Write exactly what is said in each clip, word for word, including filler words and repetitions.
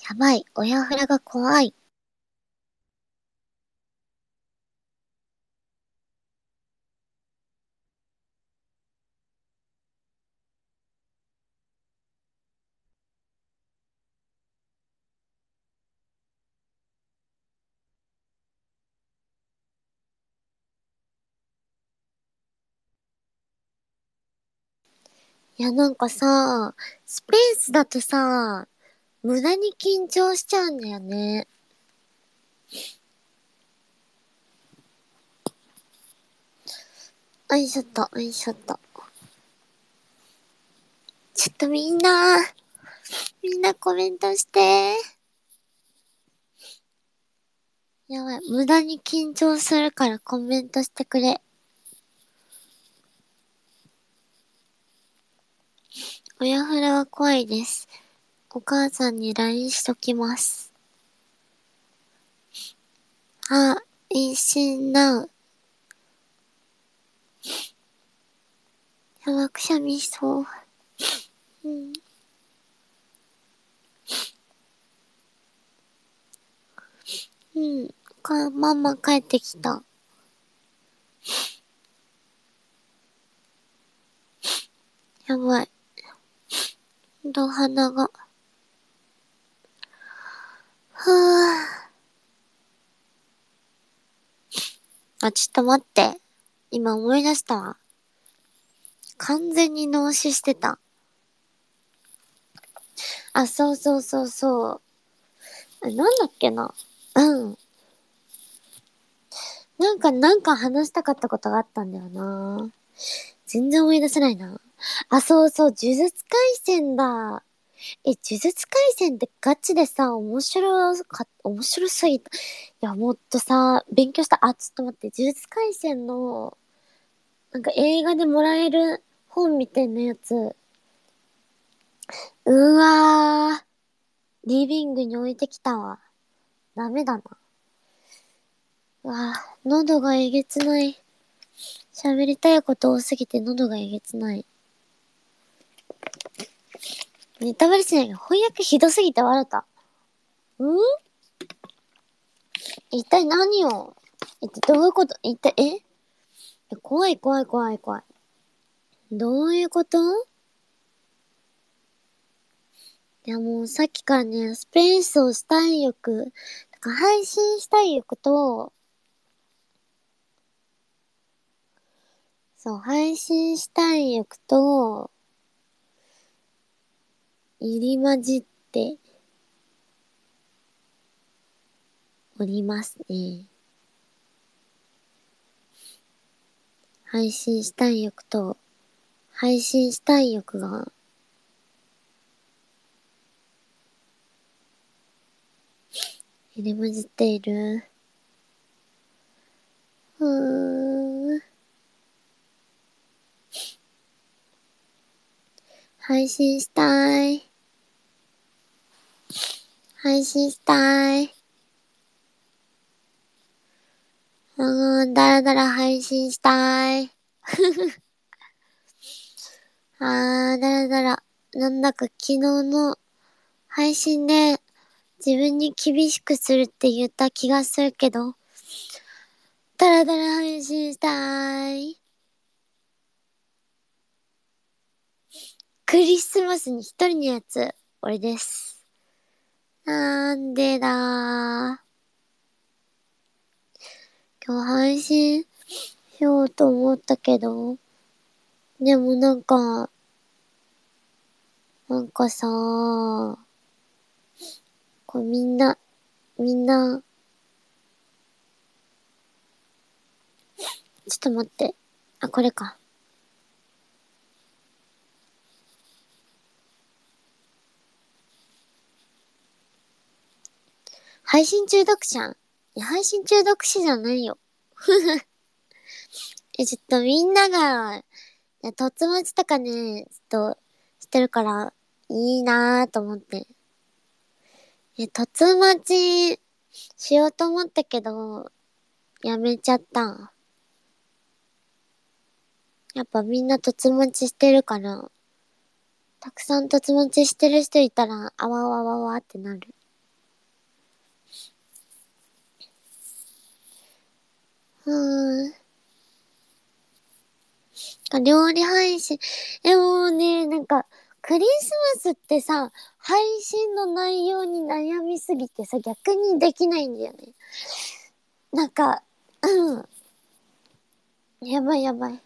やばい、親フラが怖い。いや、なんかさ、スペースだとさ、無駄に緊張しちゃうんだよね。よいしょっと、よいしょっと。ちょっとみんな、みんなコメントして。やばい、無駄に緊張するからコメントしてくれ。親フラは怖いです。お母さんに ライン しときます。あ、一心なう。やばくしゃみしそう。うん。うん。か、ママ帰ってきた。やばい。ほんと鼻が。ふぅ。あ、ちょっと待って。今思い出したわ。完全に脳死してた。あ、そうそうそうそう。あ、なんだっけな。うん。なんか、なんか話したかったことがあったんだよな。全然思い出せないな。あ、そうそう、呪術廻戦だ。え、呪術廻戦ってガチでさ、面白か、面白すぎた。いや、もっとさ、勉強した。あ、ちょっと待って、呪術廻戦の、なんか映画でもらえる本みたいなやつ。うわー、リビングに置いてきたわ。ダメだな。うわー、喉がえげつない。喋りたいこと多すぎて喉がえげつない。ネタバレしないけど、翻訳ひどすぎて笑った。ん一体何を一体どういうこと一体、え怖い怖い怖い怖い。どういうこと？いやもうさっきからね、スペースをしたい欲、とか配信したい欲と、そう、配信したい欲と、入り混じっておりますね。配信したい欲と、配信したい欲が、入り混じっている。うーん。配信したい。配信したい。うーん、だらだら配信したい。あー、だらだら。なんだか昨日の配信で自分に厳しくするって言った気がするけど、だらだら配信したい。クリスマスに一人のやつ、俺です。なんでだー。今日配信しようと思ったけど、でもなんか、なんかさー、これみんな、みんな、ちょっと待って。あ、これか。配信中毒者。いや、配信中毒者じゃないよ。え、ちょっとみんなが、いや、とつまちとかね、ちょっと、してるから、いいなーと思って。え、とつまち、しようと思ったけど、やめちゃった。やっぱみんなとつまちしてるから、たくさんとつまちしてる人いたら、あわわわわってなる。 うーん。料理配信。え、もうね、なんか、クリスマスってさ、配信の内容に悩みすぎてさ、逆にできないんだよね。なんか、うん。やばいやばい。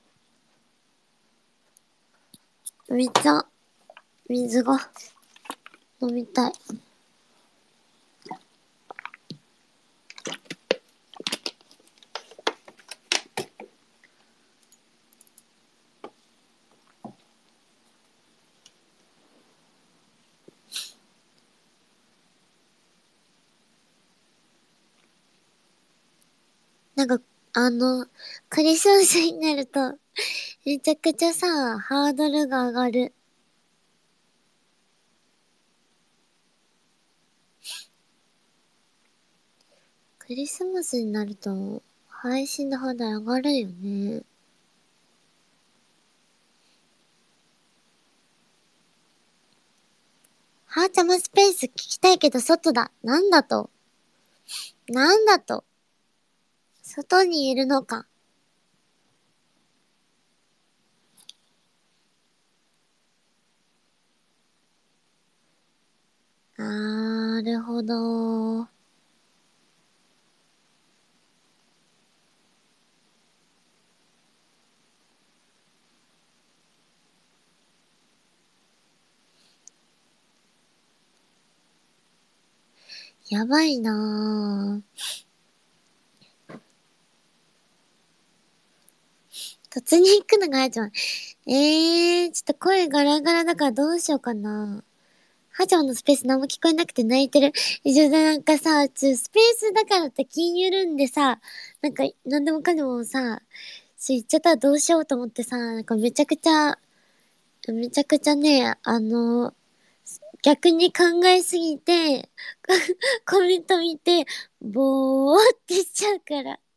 めっちゃ、水が飲みたい。なんか、あの、クリスマスになると、めちゃくちゃさ、ハードルが上がる。クリスマスになると、配信のハードル上がるよね。はーちゃまスペース聞きたいけど外だ。なんだとなんだと外にいるのか。なるほど。やばいなぁ。突に行くのがはーちゃま。えー、ちょっと声ガラガラだからどうしようかな。はーちゃまのスペース何も聞こえなくて泣いてる。え、じゃあなんかさ、ちょ、スペースだからって気に緩んでさ、なんか、なんでもかんでもさ、ちょ、言っちゃったらどうしようと思ってさ、なんかめちゃくちゃ、めちゃくちゃね、あの、逆に考えすぎて、コメント見て、ぼーってしちゃうから。よ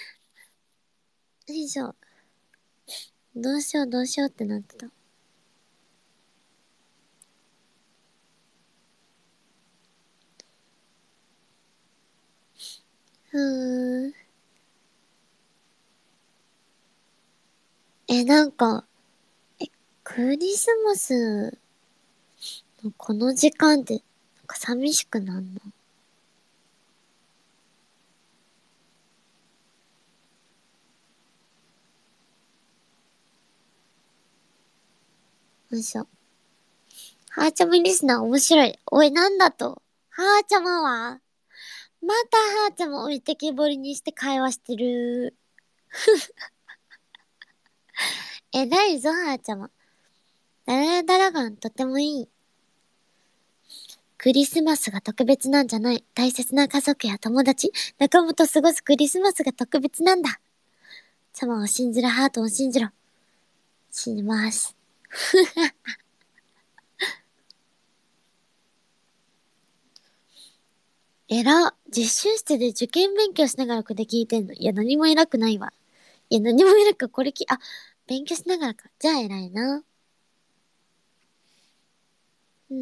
いしょ。どうしようどうしようってなってた。うーん。え、なんか、え、クリスマスのこの時間って、なんか寂しくなんの？よいしょ。はーちゃまリスナー面白い。おい、なんだと。はーちゃまはまたはーちゃま置いてけぼりにして会話してる。えらいぞ、はーちゃま。ダラダラガンとてもいい。クリスマスが特別なんじゃない。大切な家族や友達、仲間と過ごすクリスマスが特別なんだ。チャマを信じろ、ハートを信じろ。信じます。えら。実習室で受験勉強しながらこれ聞いてんの。いや、何も偉くないわ。いや、何も偉く、これき、あ、勉強しながらか。じゃあ偉いな。うん。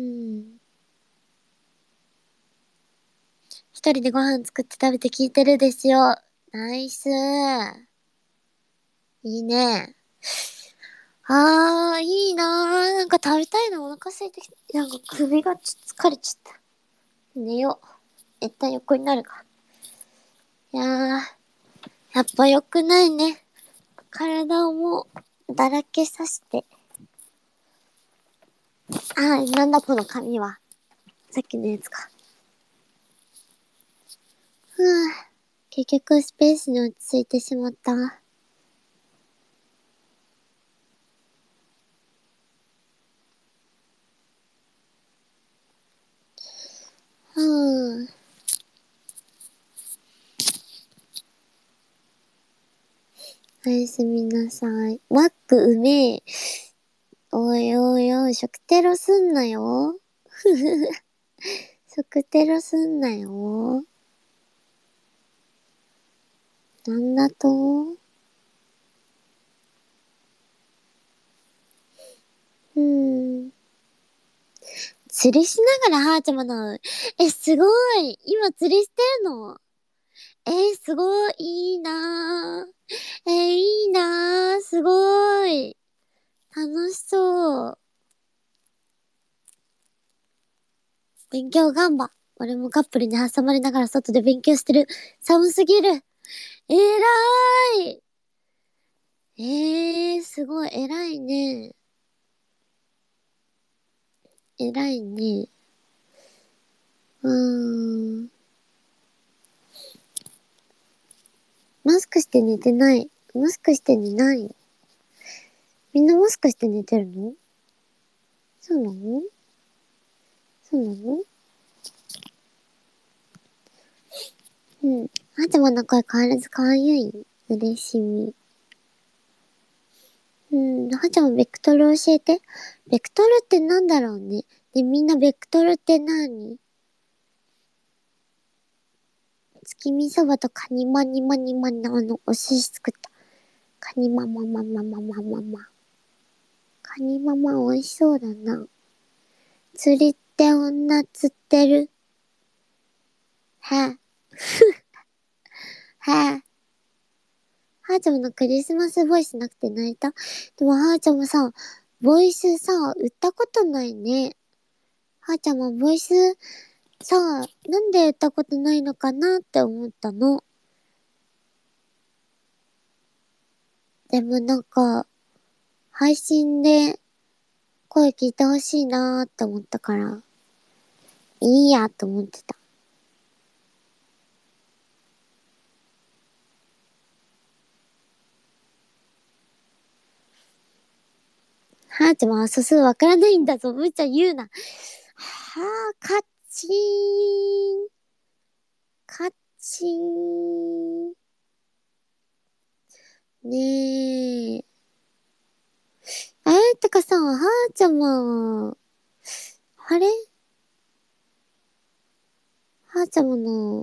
一人でご飯作って食べて聞いてるですよ。ナイスー。いいね。あー、いいなー。なんか食べたいな。お腹空いてきて。なんか首がちょっと疲れちゃった。寝よう。一旦横になるか。いやー、やっぱ良くないね。体をもう、だらけさせて。あー、なんだこの髪は。さっきのやつか。ふぅ。結局スペースに落ち着いてしまった。ふぅ。おやすみなさい。マックうめえ。おいおいおい、食テロすんなよ。ふふふ。食テロすんなよ。なんだと？うーん。釣りしながらハーチャマなの。え、すごい。今釣りしてるの？えー、すごい。いいな勉強頑張。俺もカップルに挟まれながら外で勉強してる。寒すぎる。えらい。えー、すごい、偉いね。偉いね。うーん。マスクして寝てない。マスクして寝ない。みんなマスクして寝てるの？そうなの？そうなの？うん。はーちゃまの声変わらず可愛い。嬉しみ。うん。はーちゃまベクトル教えて。ベクトルってなんだろうね。で、みんなベクトルって何？月見そばとカニマニマニマのあの、お寿司作った。カニママママママママ。カニママ美味しそうだな。釣りって女釣ってる。はぁ、はぁ。はーちゃまのクリスマスボイスなくて泣いた。でもはーちゃまさ、ボイスさ、売ったことないね。はーちゃまボイスさ、なんで売ったことないのかなって思ったの。でもなんか、配信で声聞いてほしいなーって思ったから、いいやと思ってた。はーちゃまは素数わからないんだぞ。むちゃ言うな。はー、カッチーン。カッチーン。ねえ。えー、てかさ、はーちゃま、あれはーちゃまの、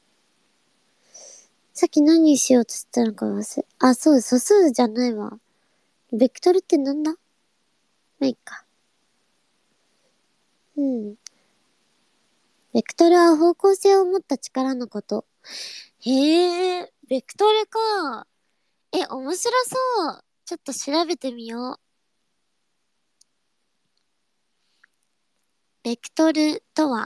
さっき何しようとしたのか忘れ、あ、そう、素数じゃないわ。ベクトルってなんだ？まあ、いいか。うん。ベクトルは方向性を持った力のこと。へえ、ベクトルか。え、面白そう。ちょっと調べてみよう。ベクトルとは、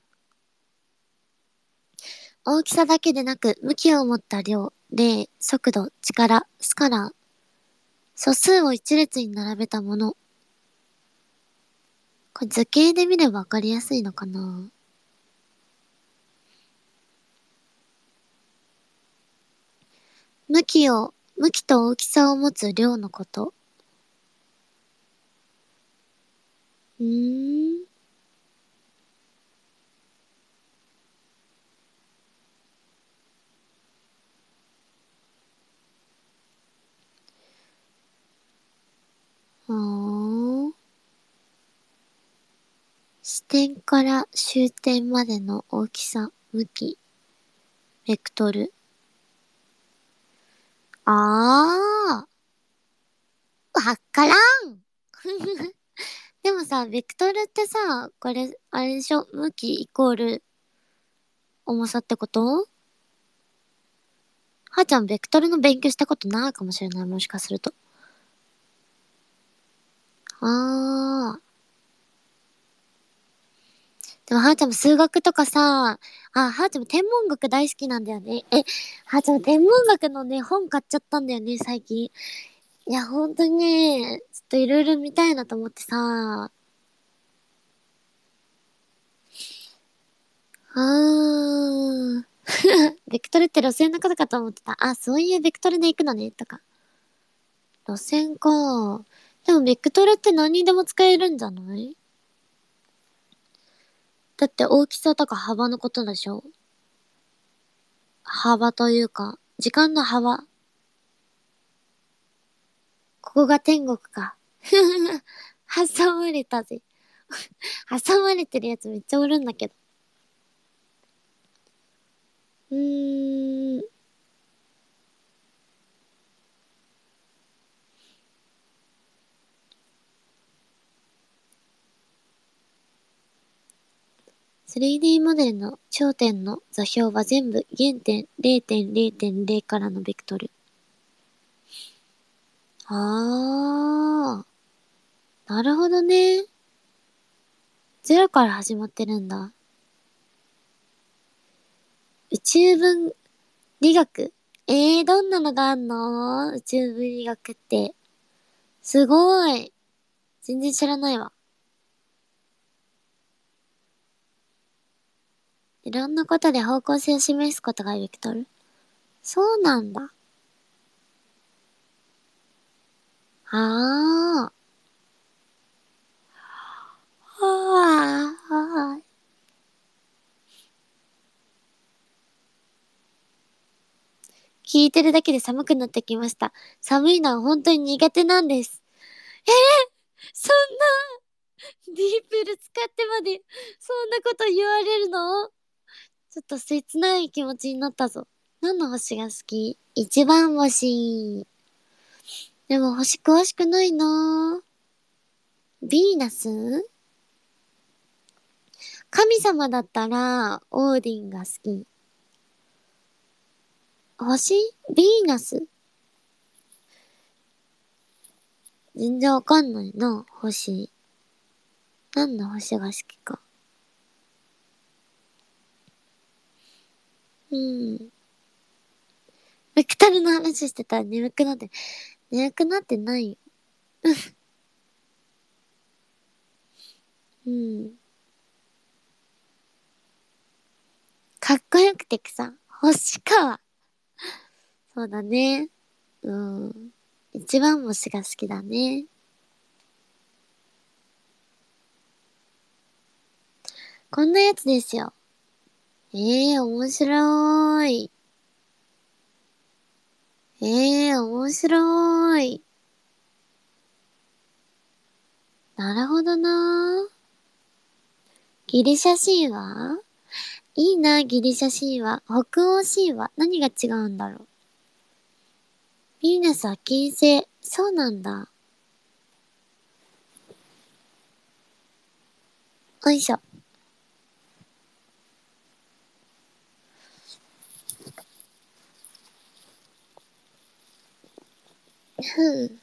大きさだけでなく、向きを持った量、例、速度、力、スカラー、素数を一列に並べたもの。これ図形で見ればわかりやすいのかな？向きを、向きと大きさを持つ量のこと。うーん。はー。支点から終点までの大きさ、向き、ベクトル。あー、わからん。でもさ、ベクトルってさ、これ、あれでしょ？向きイコール重さってこと？はーちゃん、ベクトルの勉強したことないかもしれない。もしかすると。あー。でも、はーちゃんも数学とかさ、あ、はーちゃんも天文学大好きなんだよね。え、はーちゃんも天文学のね、本買っちゃったんだよね、最近。いや、ほんとにね、ちょっといろいろ見たいなと思ってさ。あー。ベクトルって路線のことかと思ってた。あ、そういうベクトルで行くのね、とか。路線か。でも、ベクトルって何にでも使えるんじゃない？だって大きさとか幅のことでしょ？幅というか、時間の幅。ここが天国か。挟まれたぜ。挟まれてるやつめっちゃおるんだけど。うーん。スリーディー モデルの頂点の座標は全部原点 れいてんれいてんれい からのベクトル。あー。なるほどね。 ゼロから始まってるんだ。宇宙文理学。えー、どんなのがあんの？宇宙文理学って。すごい。全然知らないわ。いろんなことで方向性を示すことがベクトル。そうなんだ。あー。はー。聞いてるだけで寒くなってきました。寒いのは本当に苦手なんです。えー、そんな、ディープル使ってまで、そんなこと言われるの？ちょっと切ない気持ちになったぞ。何の星が好き？一番星。でも星詳しくないなぁ。ヴィーナス？神様だったら、オーディンが好き。星？ヴィーナス？全然わかんないな、星。何の星が好きか。うん。ベクタルの話してたら眠くなって、眠くなってないよ。うん。かっこよくてさ、星か。そうだね。うん。一番星が好きだね。こんなやつですよ。ええー、面白い。ええー、面白い。なるほどな。ギリシャ神話？いいな、ギリシャ神話。北欧神話。何が違うんだろう。ヴィーナスは金星。そうなんだ。よいしょ。ふん。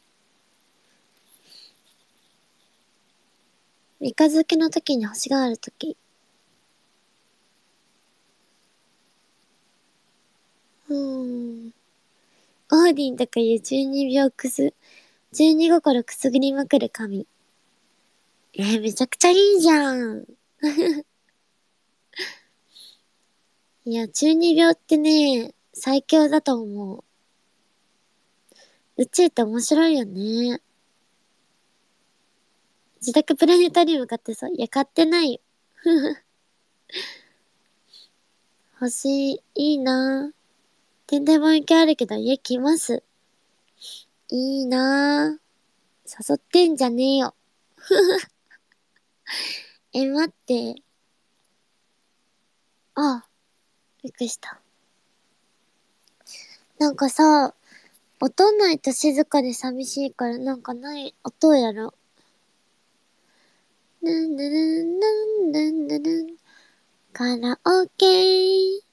三日月の時に星がある時。うーん。オーディンとかいうじゅうにびょうくす、じゅうに心くすぐりまくる神。えー、めちゃくちゃいいじゃん。いや、中二病ってね、最強だと思う。宇宙って面白いよね。自宅プラネタリウム買ってさ、いや、買ってないよ。星、いいなぁ。天体望遠鏡あるけど家来ます。いいなぁ。誘ってんじゃねえよ。え、待って。あ、びっくりした。なんかさ、音ないと静かで寂しいからなんかない音をやろう。ルンルルンルンルンルルン。カラオケ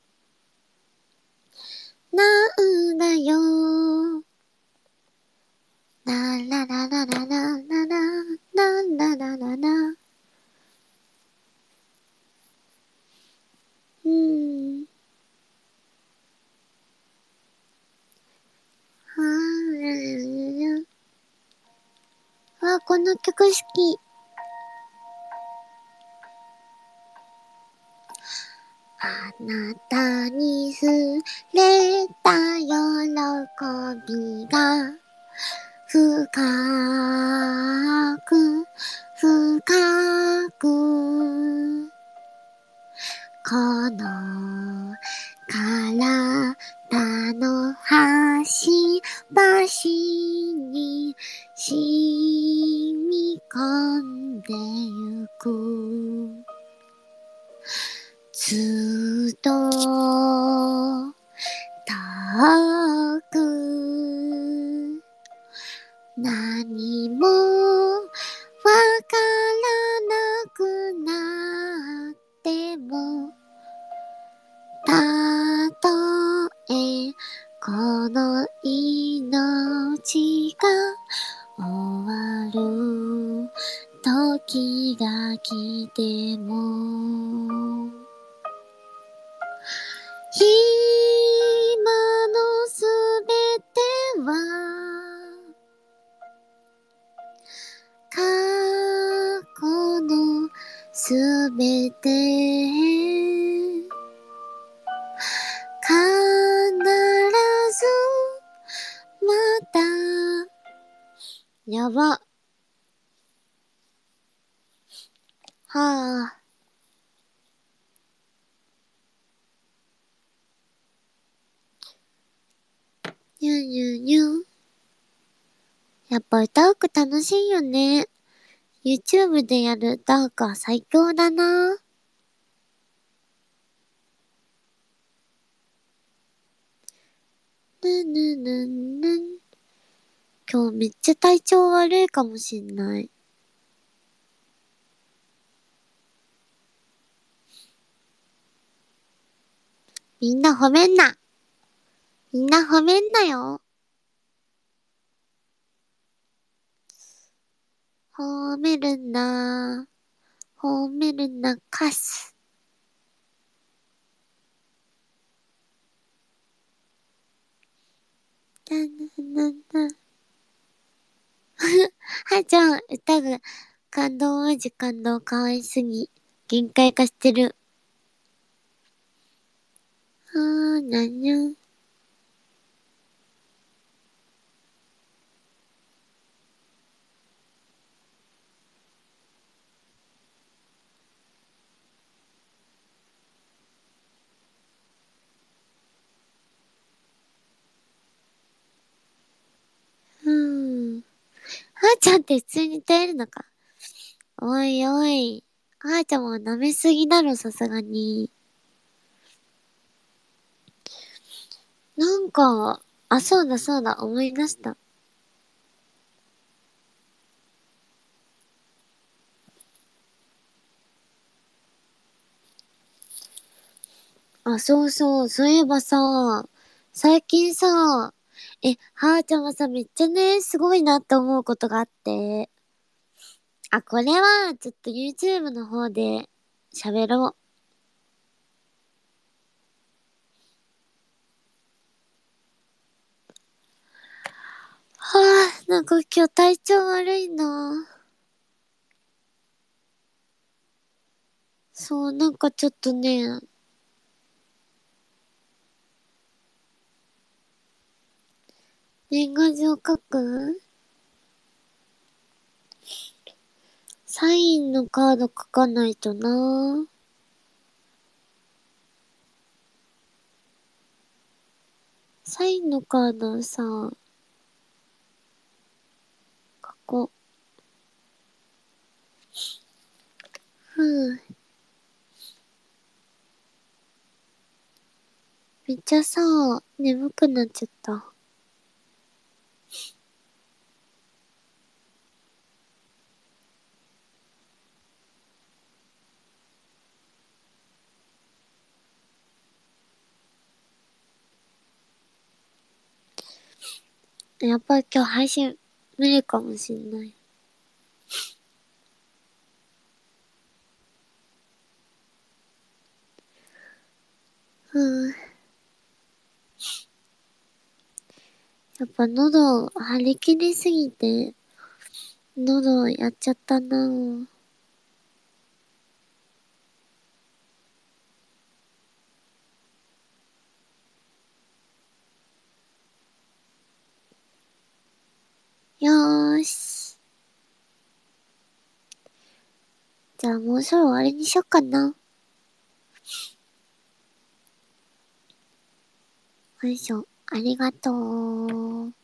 なんだよ。ラララララララララララララ。うーん。はーあ、この曲好き。あなたに触れた喜びが深く深くこの体の端々に染み込んでゆくずっと遠く何もわからなくなってもたとえこの命が終わる時が来ても今のすべては過去のすべて必ずまたやばはあにゅにゅにゅやっぱ歌うく楽しいよね。YouTube でやるダークは最強だな。ぬぬぬぬん。今日めっちゃ体調悪いかもしんない。みんな褒めんな。みんな褒めんなよ。褒めるんだ。褒めるんだかす。なななな。はーちゃん、歌が感動マジ感動かわいすぎ。限界化してる。あー、なにゃん。うーん。はーちゃんって普通に歌えるのか。おいおい。はーちゃんも舐めすぎだろ、さすがに。なんか、あ、そうだそうだ、思い出した。あ、そうそう、そういえばさ、最近さ、え、はーちゃんはさ、めっちゃね、すごいなって思うことがあって。あ、これは、ちょっと YouTube の方で喋ろう。はぁ、なんか今日体調悪いな。そう、なんかちょっとね、年賀状書くサインのカード書かないとな。サインのカードをさ、書こう。ふぅ。めっちゃさ、眠くなっちゃった。やっぱり今日配信無理かもしんない。ふぅ。やっぱ喉張り切りすぎて、喉やっちゃったなぁ。よーし。じゃあもうそろ終わりにしよっかな。よいしょ。ありがとう。